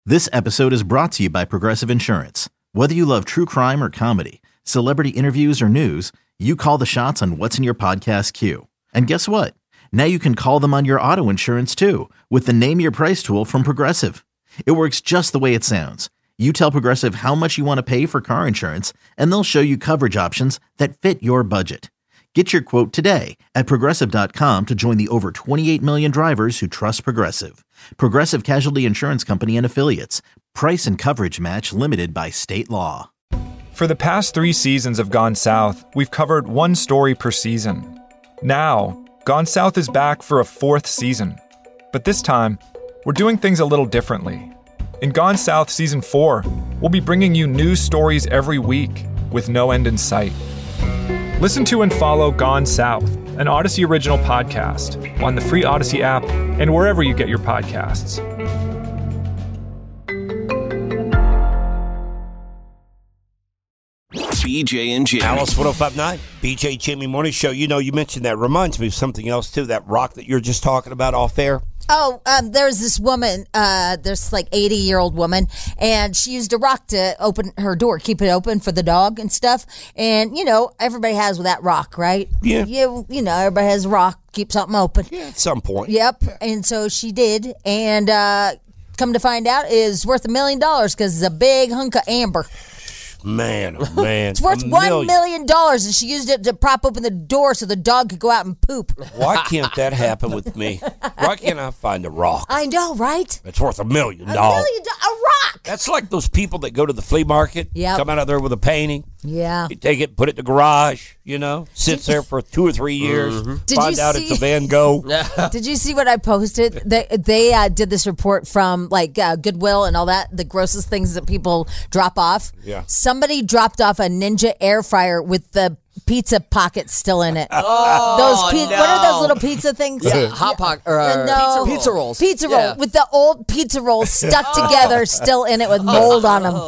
This episode is brought to you by Progressive Insurance. Whether you love true crime or comedy, celebrity interviews or news, you call the shots on what's in your podcast queue. And guess what? Now you can call them on your auto insurance too with the Name Your Price tool from Progressive. It works just the way it sounds. You tell Progressive how much you want to pay for car insurance, and they'll show you coverage options that fit your budget. Get your quote today at Progressive.com to join the over 28 million drivers who trust Progressive. Progressive Casualty Insurance Company and Affiliates. Price and coverage match limited by state law. For the past 3 seasons of Gone South, we've covered one story per season. Now, Gone South is back for a 4th season. But this time, we're doing things a little differently. In Gone South Season 4, we'll be bringing you new stories every week with no end in sight. Listen to and follow Gone South, an Odyssey original podcast, on the free Odyssey app and wherever you get your podcasts. BJ and Jamie. Alice 105.9, BJ Jamie Morning Show. You know, you mentioned that. Reminds me of something else, too, that rock that you're just talking about off air. Oh, there's this woman, there's like 80-year-old woman, and she used a rock to open her door, keep it open for the dog and stuff. And, you know, everybody has that rock, right? Yeah. You know, everybody has a rock, keep something open. Yeah, at some point. Yep. Yeah. And so she did, and come to find out, is worth $1 million because it's a big hunk of amber. Man, oh man. It's worth $1 million, and she used it to prop open the door so the dog could go out and poop. Why can't that happen with me? Why can't I find a rock? I know, right? It's worth $1 million. $1 million, a rock. That's like those people that go to the flea market, come out of there with a painting. Yeah. You take it, put it in the garage, you know, sits there for 2 or 3 years, find out it's a Van Gogh. Did you see what I posted? They did this report from like Goodwill and all that, the grossest things that people drop off. Yeah. Somebody dropped off a Ninja air fryer with the pizza pockets still in it. Oh, What are those little pizza things? Yeah, Hot Pocket or pizza rolls. Pizza roll with the old pizza rolls stuck together, still in it with mold on them.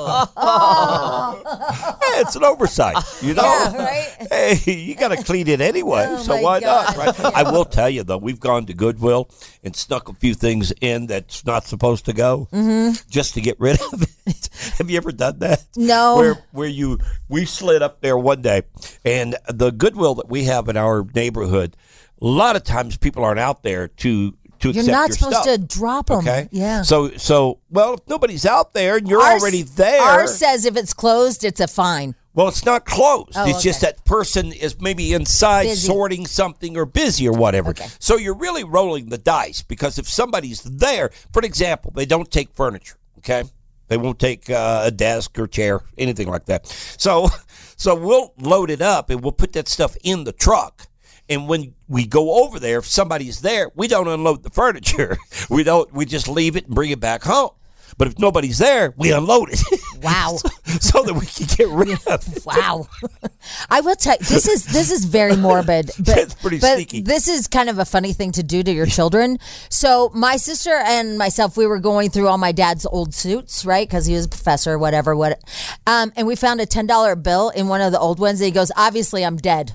Hey, it's an oversight, you know. Yeah, right? Hey, you got to clean it anyway, so why not? Right? Yeah. I will tell you though, we've gone to Goodwill and snuck a few things in that's not supposed to go, just to get rid of it. Have you ever done that? No. We slid up there one day, and the Goodwill that we have in our neighborhood, a lot of times people aren't out there to accept You're not your supposed stuff. to drop them. Okay. Yeah. So well, if nobody's out there and you're already there. Ours says if it's closed, it's a fine. Well, it's not closed. Oh, it's just that person is maybe inside Busy. sorting something or busy or whatever. Okay. So you're really rolling the dice because if somebody's there, for example, they don't take furniture, okay? They won't take a desk or chair, anything like that. So we'll load it up and we'll put that stuff in the truck. And when we go over there, if somebody's there, we don't unload the furniture. We just leave it and bring it back home. But if nobody's there, we unload it. Wow. so that we can get rid of it. Wow. I will tell you, this is very morbid. But, It's pretty sneaky. This is kind of a funny thing to do to your children. So my sister and myself, we were going through all my dad's old suits, right? Because he was a professor, whatever. And we found a $10 bill in one of the old ones. And he goes, obviously, I'm dead.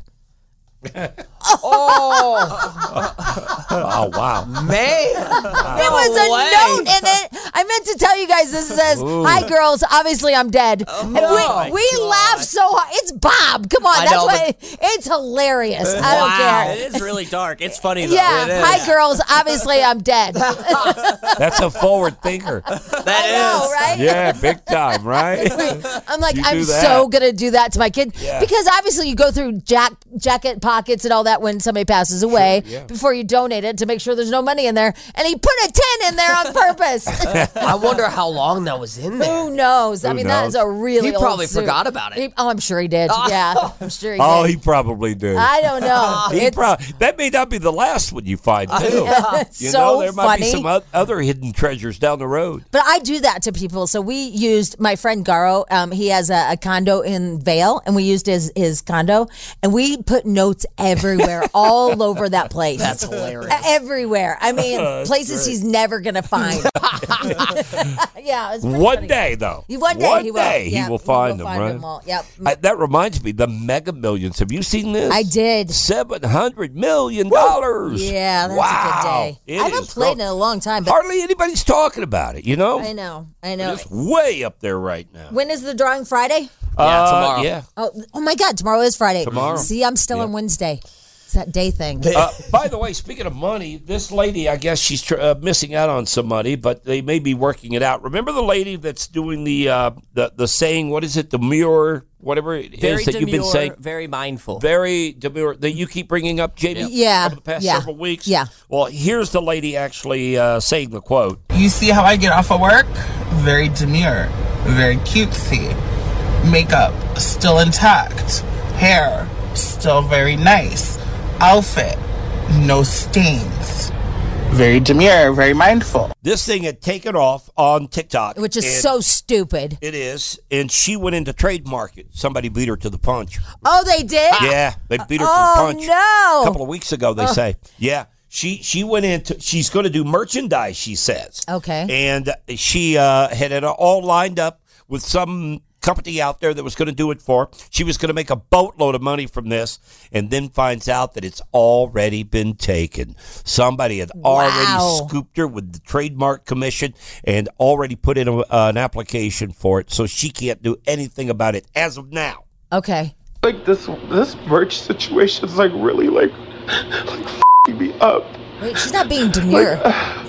Oh, wow. Man. There was a note in it. I meant to tell you guys, this says, hi, girls, obviously I'm dead. And we laughed so hard. It's Bob. Come on. I That's know, why it's hilarious. I don't care. It is really dark. It's funny, though. Yeah. Hi, girls, obviously I'm dead. That's a forward thinker. I know, right? Yeah, big time, right? I'm like, You I'm do that. so going to do that to my kid. Yeah. Because obviously you go through jacket pockets and all that when somebody passes away before you donate it to make sure there's no money in there. And he put a 10 in there on purpose. I wonder how long that was in there. Who knows? I mean, that is a really He old probably suit. forgot about it. I'm sure he did. Yeah, I'm sure he Oh, did. he probably did. I don't know. That may not be the last one you find, too. It's You so know, there might be funny. some other hidden treasures down the road. But I do that to people. So we used my friend Garo. He has a condo in Vail, and we used his condo, and we put notes everywhere. everywhere, all over that place. That's hilarious. Everywhere. I mean, places he's never going to find. Yeah. It's pretty One funny. day, though. One day he will. He will find them, right? them all. Yep. That reminds me, the Mega Millions. Have you seen this? I did. $700 million. Yeah, that's wow. a good day. It I haven't is played in a long time, but hardly anybody's talking about it, you know? I know. It's way up there right now. When is the drawing? Friday? Yeah, tomorrow. Yeah. Oh my God! Tomorrow is Friday. Tomorrow. See, I'm still on Wednesday. It's that day thing. By the way, speaking of money, this lady, I guess she's missing out on some money, but they may be working it out. Remember the lady that's doing the saying, what is it, demure, whatever it is that you've been saying? Very mindful. Very demure, that you keep bringing up, Jamie, Yeah. over the past Yeah. several weeks? Yeah. Well, here's the lady actually saying the quote. You see how I get off of work? Very demure, very cutesy. Makeup still intact. Hair still very nice. Outfit, no stains. Very demure, very mindful. This thing had taken off on TikTok. Which is and so stupid. It is. And she went into trademark it. Somebody beat her to the punch. Oh, they did? Yeah, they beat her to the Oh, punch. no. A couple of weeks ago, they say. Yeah. She went into, she's going to do merchandise, she says. Okay. And she had it all lined up with some company out there that was going to do it for her. She was going to make a boatload of money from this, and then finds out that it's already been taken. Somebody had already scooped her with the trademark commission and already put in an application for it, so she can't do anything about it as of now. Okay. Like this merch situation is like really like f***ing me up. Wait, she's not being demure.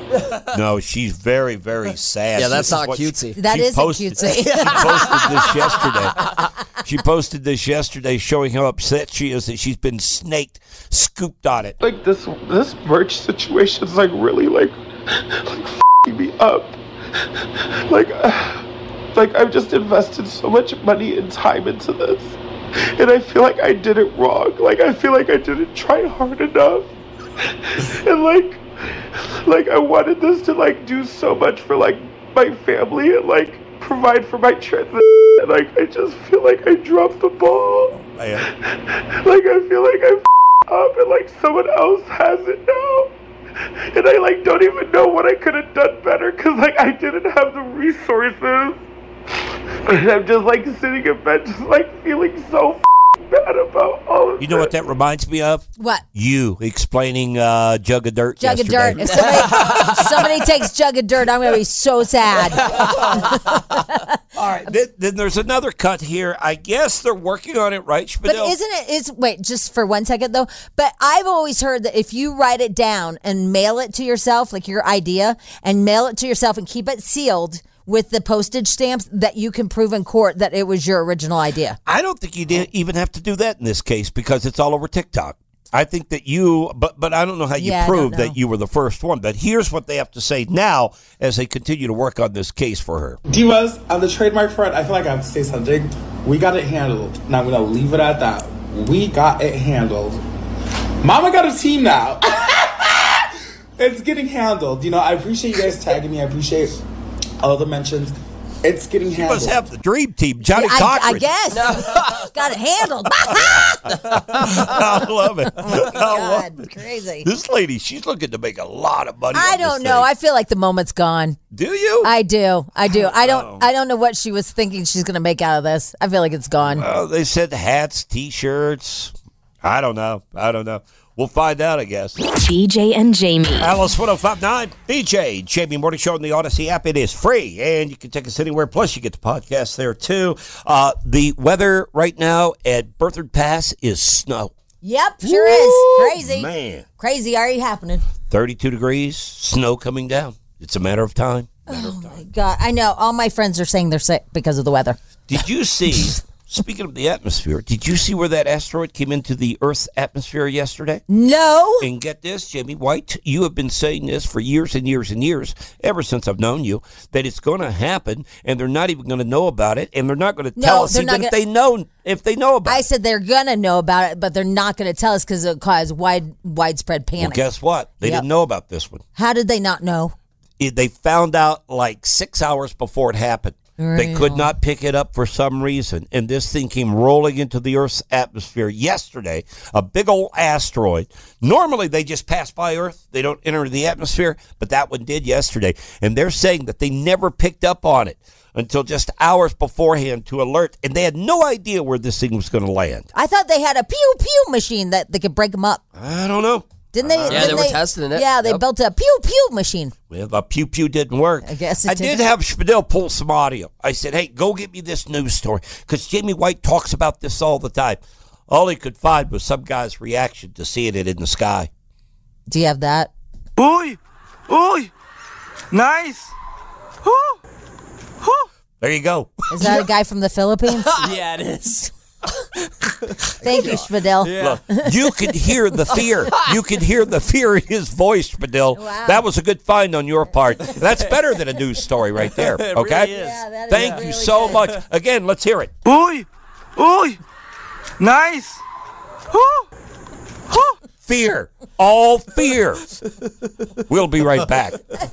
No, she's very, very sad. Yeah, that's This is not what cutesy. That she isn't posted. cutesy. She posted this yesterday. She posted this yesterday showing how upset she is that she's been scooped on it. Like this merch situation is like really like f***ing me up. Like I've just invested so much money and time into this, and I feel like I did it wrong. Like I feel like I didn't try hard enough, and like I wanted this to like do so much for like my family and like provide for my transition, and like I just feel like I dropped the ball. Like I feel like I f***ed up and like someone else has it now, and I like don't even know what I could have done better because like I didn't have the resources, and I'm just like sitting in bed just like feeling so bad about all of You know what that reminds me of? What? You explaining Jug of Dirt Jug of yesterday. dirt. If somebody takes Jug of dirt, I'm going to be so sad. All right, then there's another cut here. I guess they're working on it, right, But Spadil? wait, just for 1 second though. But I've always heard that if you write it down and mail it to yourself, like your idea, and mail it to yourself and keep it sealed with the postage stamps, that you can prove in court that it was your original idea. I don't think you did even have to do that in this case because it's all over TikTok. I think that you, but I don't know how you prove that you were the first one. But here's what they have to say now as they continue to work on this case for her. Divas, on the trademark front, I feel like I have to say something. We got it handled. Now I'm going to leave it at that. We got it handled. Mama got a team now. It's getting handled. You know, I appreciate you guys tagging me. I appreciate all the mentions. It's getting handled. You must have the dream team, Johnny Cochran. I guess. Got it handled. I love it. Oh, God, crazy. This lady, she's looking to make a lot of money. I on this don't know. thing. I feel like the moment's gone. Do you? I do. I don't know what she was thinking she's going to make out of this. I feel like it's gone. They said hats, T-shirts. I don't know. We'll find out, I guess. BJ and Jamie. Alice 105.9, BJ, Jamie Morning Show on the Odyssey app. It is free, and you can take us anywhere. Plus, you get the podcast there, too. The weather right now at Berthoud Pass is snow. Yep, sure is. Crazy. Man. Crazy already happening. 32 degrees, snow coming down. It's a matter of time. Oh, my God. I know. All my friends are saying they're sick because of the weather. Did you see... Speaking of the atmosphere, did you see where that asteroid came into the Earth's atmosphere yesterday? No. And get this, Jamie White, you have been saying this for years and years and years, ever since I've known you, that it's going to happen, and they're not even going to know about it, and they're not going to tell us even if they know about it. I said they're going to know about it, but they're not going to tell us because it'll cause widespread panic. Well, guess what? They didn't know about this one. How did they not know? They found out like 6 hours before it happened. They could not pick it up for some reason, and this thing came rolling into the Earth's atmosphere yesterday, a big old asteroid. Normally, they just pass by Earth. They don't enter the atmosphere, but that one did yesterday, and they're saying that they never picked up on it until just hours beforehand to alert, and they had no idea where this thing was going to land. I thought they had a pew-pew machine that they could break them up. I don't know. Didn't they? Yeah, they were testing it. Yeah, they built a pew-pew machine. Well, the pew-pew didn't work. I guess I did have Spadil pull some audio. I said, hey, go get me this news story, because Jamie White talks about this all the time. All he could find was some guy's reaction to seeing it in the sky. Do you have that? Uy, nice. There you go. Is that a guy from the Philippines? Yeah, it is. Thank you, Spadil. Look, you could hear the fear. You could hear the fear in his voice, Spadil. Wow. That was a good find on your part. That's better than a news story right there, okay? really is. Yeah, that is Thank really you so good. much. Again, let's hear it. Uy, nice. Fear. All fear. We'll be right back.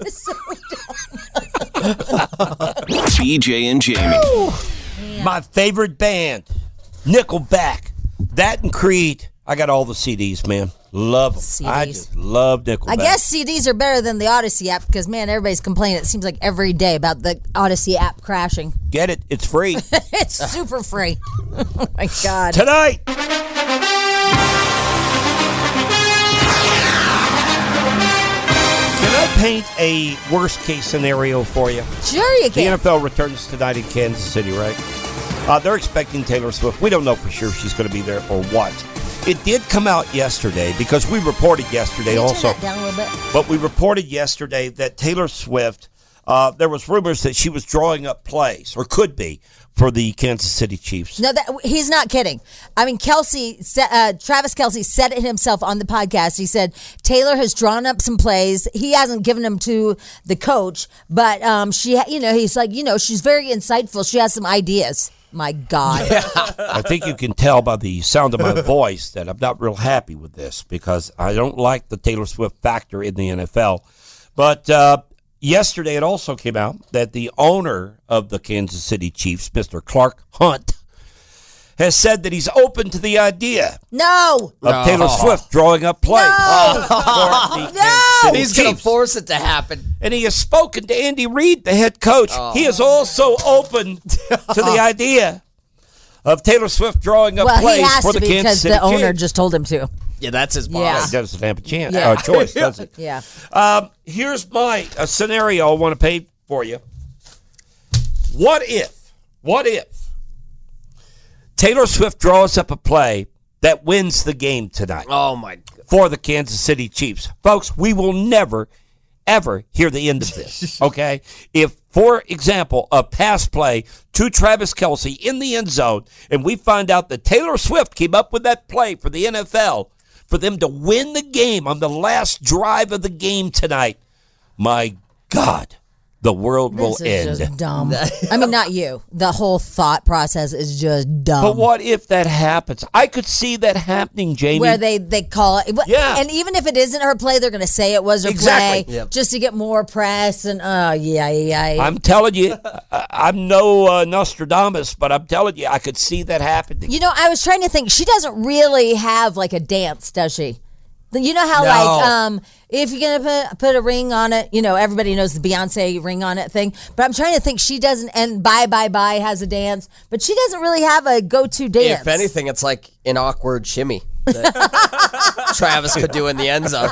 BJ and Jamie. My favorite band, Nickelback. That and Creed. I got all the CDs, man. Love them. CDs. I just love Nickelback. I guess CDs are better than the Odyssey app because, man, everybody's complaining. It seems like every day about the Odyssey app crashing. Get it? It's free. It's super free. Oh, my God. Tonight. Can I paint a worst case scenario for you? Sure you The can. NFL returns tonight in Kansas City, right? They're expecting Taylor Swift. We don't know for sure if she's going to be there or what. It did come out yesterday because we reported yesterday Can you also. turn that down a little bit? But we reported yesterday that Taylor Swift, there was rumors that she was drawing up plays, or could be, for the Kansas City Chiefs. No, he's not kidding. I mean, Travis Kelce said it himself on the podcast. He said Taylor has drawn up some plays. He hasn't given them to the coach, but he's like, she's very insightful. She has some ideas. My God. I think you can tell by the sound of my voice that I'm not real happy with this because I don't like the Taylor Swift factor in the NFL. But yesterday it also came out that the owner of the Kansas City Chiefs, Mr. Clark Hunt, has said that he's open to the idea No. of Taylor Swift drawing up plays for the Kansas City He's going to Chiefs. force it to happen. And he has spoken to Andy Reid, the head coach. He is also open to the idea of Taylor Swift drawing up Well, he plays has for to the be Kansas because City the owner Chiefs. just told him to. Yeah, that's his boss. Yeah. He doesn't have a chance, Yeah. choice, does he? Yeah. Here's my scenario I want to paint for you. What if Taylor Swift draws up a play that wins the game tonight Oh, my God. for the Kansas City Chiefs? Folks, we will never, ever hear the end of this, okay? If, for example, a pass play to Travis Kelce in the end zone, and we find out that Taylor Swift came up with that play for the NFL for them to win the game on the last drive of the game tonight, my God, the world will This is end. just dumb. I mean, not you. The whole thought process is just dumb. But what if that happens? I could see that happening, Jamie. Where they call it. Yeah. And even if it isn't her play, they're going to say it was her Exactly. play Yep. just to get more press. And, yeah. I'm telling you, I'm no Nostradamus, but I'm telling you, I could see that happening. You know, I was trying to think. She doesn't really have like a dance, does she? You know how No. if you're gonna put a ring on it, everybody knows the Beyonce ring on it thing. But I'm trying to think. She doesn't. And Bye Bye Bye has a dance, but she doesn't really have a go-to dance. If anything, it's like an awkward shimmy that Travis could do in the end zone.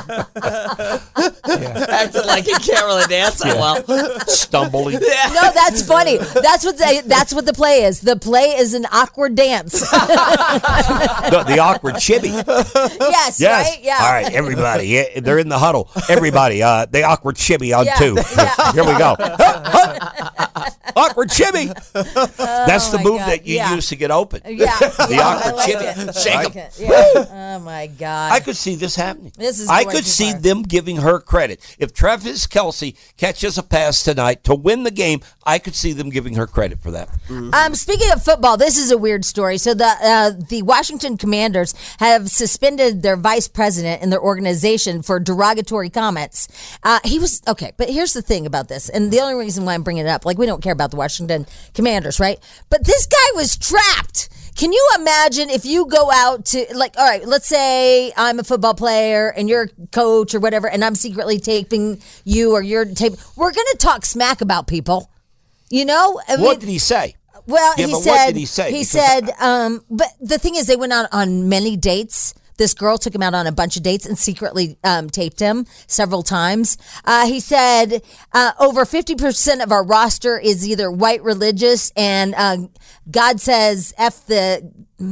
Acting like he can't really dance that well. Stumbling. No, that's funny. That's what the play is. The play is an awkward dance. The awkward shimmy. Yes, Yes. right? Yeah. All right, everybody. Yeah, they're in the huddle. Everybody, the awkward shimmy on Yeah, two. yeah. Here we go. Awkward shimmy. That's the my move God, that you yeah. use to get open. Yeah. The Yeah, I awkward like shimmy. it. Shake I 'em. like it. Yeah. Oh my God. I could see this happening. This is I going could too see far. them giving her credit. If Travis Kelce catches a pass tonight to win the game, I could see them giving her credit for that. Speaking of football, this is a weird story. So the Washington Commanders have suspended their vice president in their organization for derogatory comments. He was okay, but here's the thing about this, and the only reason why I'm bringing it up, like we don't care about about the Washington Commanders, right? But this guy was trapped. Can you imagine if you go out to, like, all right, let's say I'm a football player and you're a coach or whatever, and I'm secretly taping you or you're taping. We're going to talk smack about people, you know? What did he say? Well, Yeah, he but said, what did he say? He Because said, but the thing is, they went out on many dates. This girl took him out on a bunch of dates and secretly taped him several times. He said over 50% of our roster is either white religious and God says F the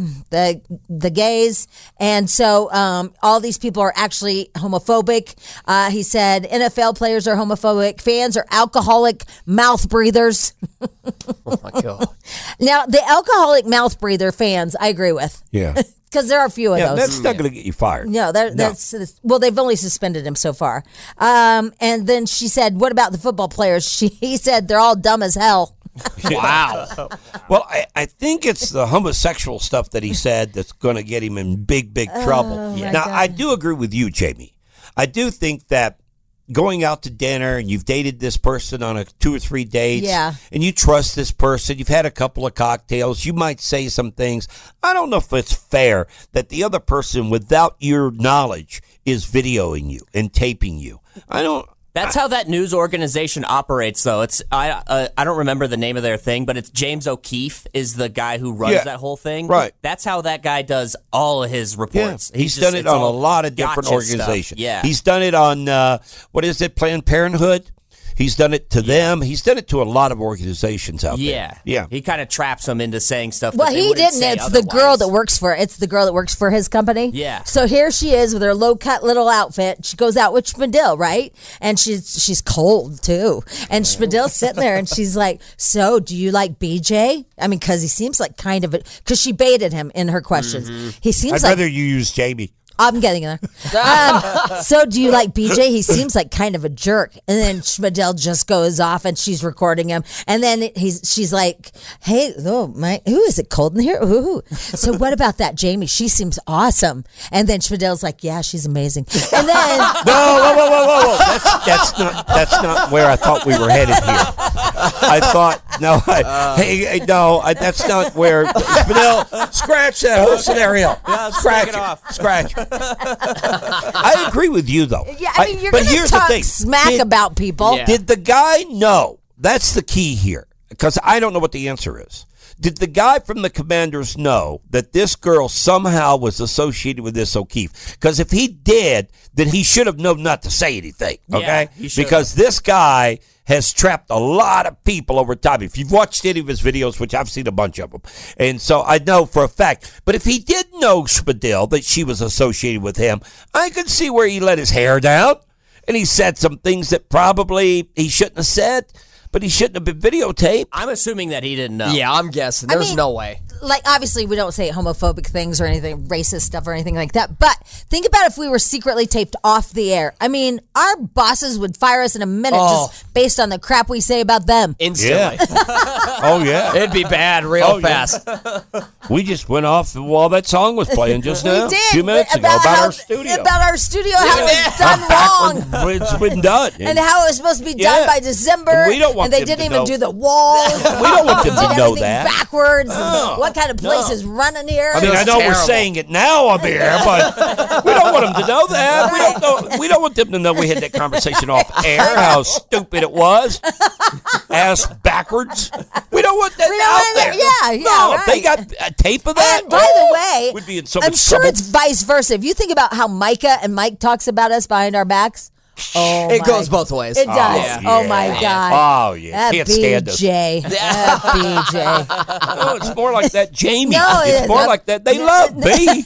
gays. And so all these people are actually homophobic. He said NFL players are homophobic. Fans are alcoholic mouth breathers. Oh my God. Now, the alcoholic mouth breather fans, I agree with. Yeah. Because there are a few of Yeah, those. that's not going to get you fired. No, that's well, they've only suspended him so far. And then she said, "What about the football players?" He said they're all dumb as hell. Wow. Well, I think it's the homosexual stuff that he said that's going to get him in big trouble. my Now, God. I do agree with you, Jamie. I do think that going out to dinner and you've dated this person on 2 or 3 dates, Yeah. and you trust this person, you've had a couple of cocktails, you might say some things. I don't know if it's fair that the other person, without your knowledge, is videoing you and taping you. I don't. That's how that news organization operates, though. It's I don't remember the name of their thing, but it's James O'Keefe is the guy who runs that whole thing. Right. That's how that guy does all of his reports. He's done it on a lot of different organizations. Stuff. Yeah. He's done it on, what is it, Planned Parenthood? He's done it to them. He's done it to a lot of organizations out there. Yeah. He kind of traps them into saying stuff. Well, that they he wouldn't didn't. say It's the girl otherwise. that works for. It's the girl that works for his company. Yeah. So here she is with her low cut little outfit. She goes out with Spadil, right? And she's cold too. And Spadil's sitting there, and she's like, "So, do you like BJ?" I mean, because he seems like kind of because she baited him in her questions. He seems I'd like rather you use Jamie. I'm getting there. So do you like BJ? He seems like kind of a jerk. And then Spadil just goes off and she's recording him. And then she's like, "Hey, ooh, is it cold in here? Ooh." So what about that Jamie? She seems awesome. And then Spadil's like, "Yeah, she's amazing." And then No, whoa. That's not where I thought we were headed here. I thought, that's not where. Spadil, scratch that whole scenario. Yeah, Scratch take it off. Scratch. I agree with you, though. yeah, I mean, you're but going to here's the talk thing. smack about people. Yeah. Did the guy know? That's the key here, because I don't know what the answer is. Did the guy from the Commanders know that this girl somehow was associated with this O'Keefe? Because if he did, then he should have known not to say anything, okay? he should have. Because this guy has trapped a lot of people over time. If you've watched any of his videos, which I've seen a bunch of them, and so I know for a fact. But if he did know Spadil, that she was associated with him, I could see where he let his hair down, and he said some things that probably he shouldn't have said. But he shouldn't have been videotaped. I'm assuming that he didn't know. Yeah, I'm guessing. There's mean- no way. Like, obviously, we don't say homophobic things or anything, racist stuff or anything like that. But think about if we were secretly taped off the air. I mean, our bosses would fire us in a minute just based on the crap we say about them. Instantly. Oh, yeah. It'd be bad real fast. We just went off while that song was playing just now. We did. A few minutes ago about our studio. About our studio, how it was done wrong. It's been done. And how it was supposed to be done Yeah. by December. And we don't want and they them didn't to even know. do the walls. We don't want them Did to know everything that. backwards. What kind of place is running here? I mean, I know we're saying it now on the air, but we don't want them to know that. We don't want them to know we had that conversation off air, how stupid it was. Ass backwards. We don't want that out there. Yeah, No, if right. they got a tape of that, And by the way, we'd be in so I'm much sure trouble. it's vice versa. If you think about how Micah and Mike talks about us behind our backs, It goes both ways. It does. yeah. Oh my God. Oh, yeah. That Can't stand us. BJ. That BJ. No, it's more like that, Jamie. No, it's more like that. They love me.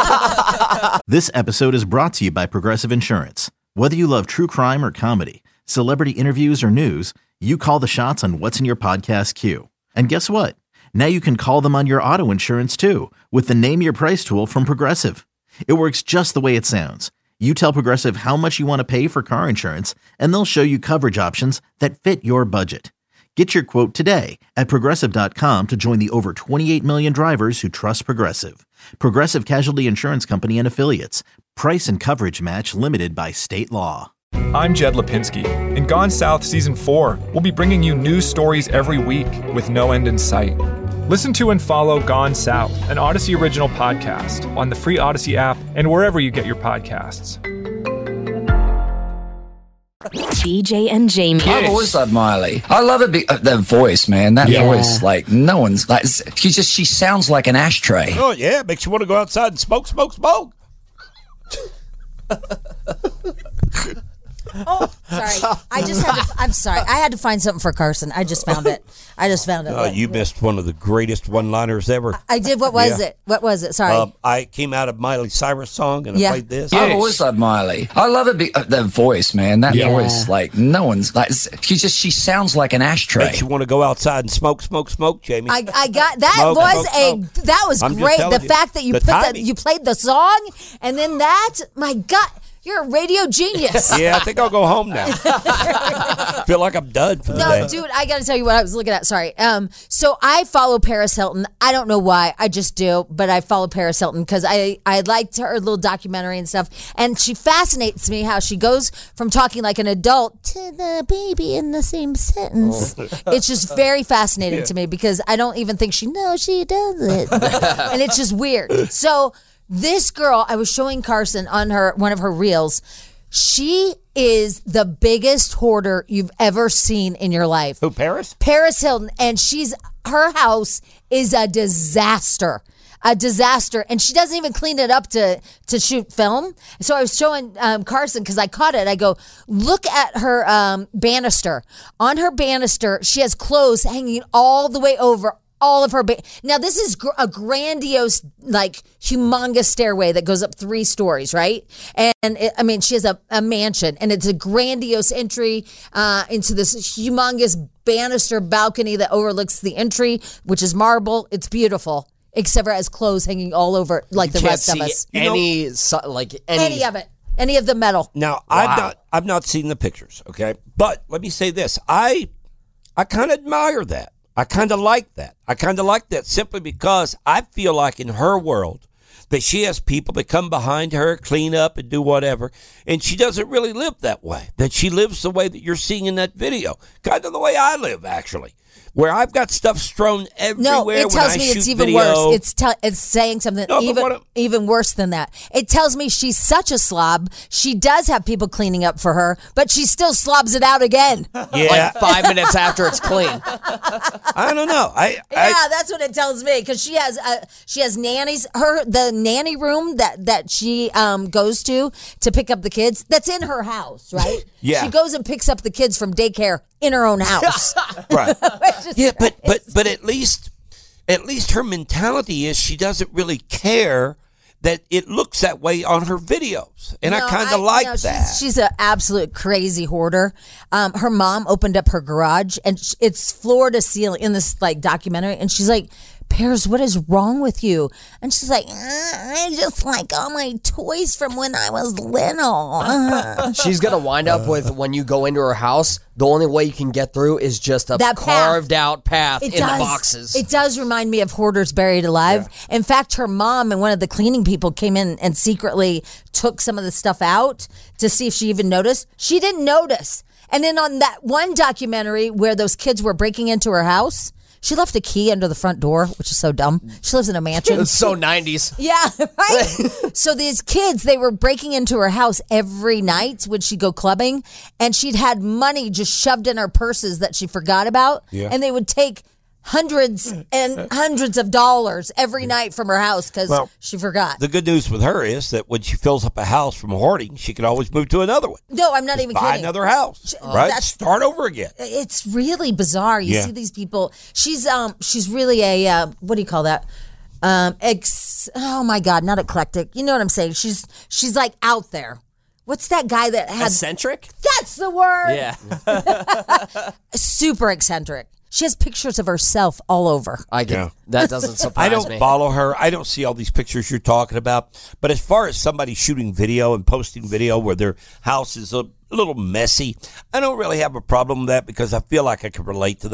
This episode is brought to you by Progressive Insurance. Whether you love true crime or comedy, celebrity interviews or news, you call the shots on what's in your podcast queue. And guess what? Now you can call them on your auto insurance too with the Name Your Price tool from Progressive. It works just the way it sounds. You tell Progressive how much you want to pay for car insurance, and they'll show you coverage options that fit your budget. Get your quote today at Progressive.com to join the over 28 million drivers who trust Progressive. Progressive Casualty Insurance Company and Affiliates. Price and coverage match limited by state law. I'm Jed Lipinski. In Gone South Season 4, we'll be bringing you news stories every week with no end in sight. Listen to and follow Gone South, an Odyssey original podcast, on the free Odyssey app and wherever you get your podcasts. BJ and Jamie. I've always loved Miley. I love it. That voice, man. That voice, like no one's like. She sounds like an ashtray. Oh yeah, makes you want to go outside and smoke. Oh, sorry. I'm sorry. I had to find something for Carson. I just found it. Oh, you missed one of the greatest one-liners ever. I did. What was it? What was it? Sorry. I came out of Miley Cyrus song and I played this. I've always loved Miley. I love it. That voice, man. That voice, like no one's like. She sounds like an ashtray. Makes you want to go outside and smoke, Jamie. I got that. That was great. The fact that you played the song and then that. My God. You're a radio genius. Yeah, I think I'll go home now. Feel like I'm done for the day. No, dude, I got to tell you what I was looking at. Sorry. So I follow Paris Hilton. I don't know why. I just do. But I follow Paris Hilton because I liked her little documentary and stuff. And she fascinates me how she goes from talking like an adult to the baby in the same sentence. It's just very fascinating to me because I don't even think she knows she does it. And it's just weird. So this girl, I was showing Carson on one of her reels. She is the biggest hoarder you've ever seen in your life. Who, Paris? Paris Hilton. And her house is a disaster. And she doesn't even clean it up to shoot film. So I was showing Carson because I caught it. I go, look at her banister. On her banister, she has clothes hanging all the way over all of her. Now, this is a grandiose, like, humongous stairway that goes up 3 stories, right? And she has a mansion, and it's a grandiose entry into this humongous banister balcony that overlooks the entry, which is marble. It's beautiful, except for it has clothes hanging all over, like the rest of us. Any of it. Any of the metal. Now, wow. I've not seen the pictures, okay? But let me say this. I kind of admire that. I kind of like that. Simply because I feel like in her world that she has people that come behind her, clean up and do whatever, and she doesn't really live that way. That she lives the way that you're seeing in that video. Kind of the way I live, actually. Where I've got stuff strewn everywhere. No, it tells me it's even worse. It's saying something even worse than that. It tells me she's such a slob. She does have people cleaning up for her, but she still slobs it out again. Yeah. Like 5 minutes after it's clean. I don't know. That's what it tells me because she has nannies. The nanny room that she goes to pick up the kids. That's in her house, right? Yeah. She goes and picks up the kids from daycare in her own house. Right. Yeah, but at least her mentality is she doesn't really care that it looks that way on her videos. And I kind of like that. She's an absolute crazy hoarder. Her mom opened up her garage and it's floor to ceiling in this like documentary. And she's like, Paris, what is wrong with you? And she's like, I just like all my toys from when I was little. She's going to wind up with, when you go into her house, the only way you can get through is just a carved out path in the boxes. It does remind me of Hoarders Buried Alive. Yeah. In fact, her mom and one of the cleaning people came in and secretly took some of the stuff out to see if she even noticed. She didn't notice. And then on that one documentary where those kids were breaking into her house, she left a key under the front door, which is so dumb. She lives in a mansion. It's so 90s. Yeah, right? So these kids, they were breaking into her house every night when she'd go clubbing, and she'd had money just shoved in her purses that she forgot about, and they would take hundreds and hundreds of dollars every night from her house because she forgot. The good news with her is that when she fills up a house from hoarding, she can always move to another one. No, I'm not even kidding. Buy another house, right? Start over again. It's really bizarre. You see these people. She's really a what do you call that? Oh my God, not eclectic. You know what I'm saying? She's like out there. What's that guy that has eccentric? That's the word. Yeah. Super eccentric. She has pictures of herself all over. I get that doesn't surprise me. I don't follow her. I don't see all these pictures you're talking about. But as far as somebody shooting video and posting video where their house is a little messy, I don't really have a problem with that because I feel like I can relate to that.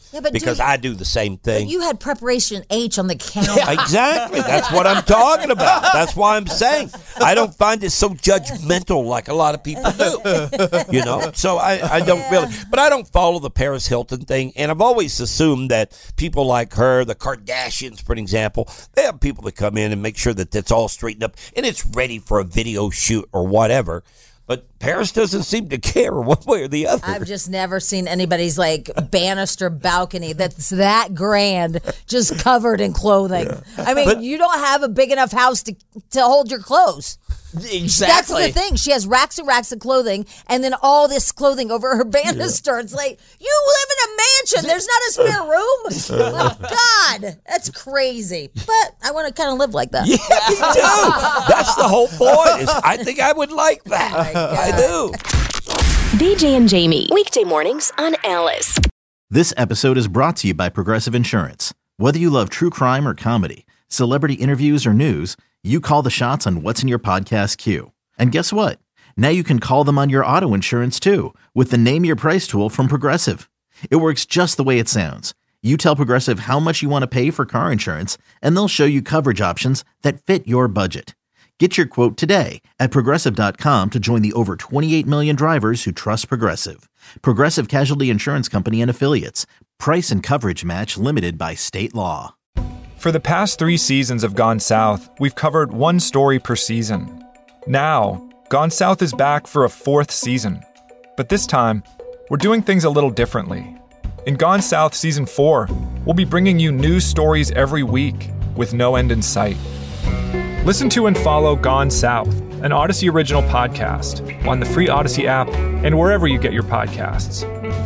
Yeah, but because I do the same thing. But you had preparation H on the counter. Exactly. That's what I'm talking about. That's why I'm saying I don't find it so judgmental like a lot of people do. So I don't really. But I don't follow the Paris Hilton thing. And I've always assumed that people like her, the Kardashians, for example, they have people that come in and make sure that that's all straightened up and it's ready for a video shoot or whatever. But Paris doesn't seem to care one way or the other. I've just never seen anybody's banister balcony that's that grand, just covered in clothing. I mean, you don't have a big enough house to hold your clothes. Exactly. That's the thing. She has racks and racks of clothing, and then all this clothing over her banister. It's like, you live in a mansion. There's not a spare room. Oh, God, that's crazy. But I want to kind of live like that. Yeah, me too. That's the whole point. I think I would like that. I do. BJ and Jamie, weekday mornings on Alice. This episode is brought to you by Progressive Insurance. Whether you love true crime or comedy, celebrity interviews or news, you call the shots on what's in your podcast queue. And guess what? Now you can call them on your auto insurance too with the Name Your Price tool from Progressive. It works just the way it sounds. You tell Progressive how much you want to pay for car insurance, and they'll show you coverage options that fit your budget. Get your quote today at Progressive.com to join the over 28 million drivers who trust Progressive. Progressive Casualty Insurance Company and Affiliates. Price and coverage match limited by state law. For the past 3 seasons of Gone South, we've covered one story per season. Now, Gone South is back for a 4th season. But this time, we're doing things a little differently. In Gone South Season 4, we'll be bringing you new stories every week with no end in sight. Listen to and follow Gone South, an Odyssey original podcast, on the free Odyssey app and wherever you get your podcasts.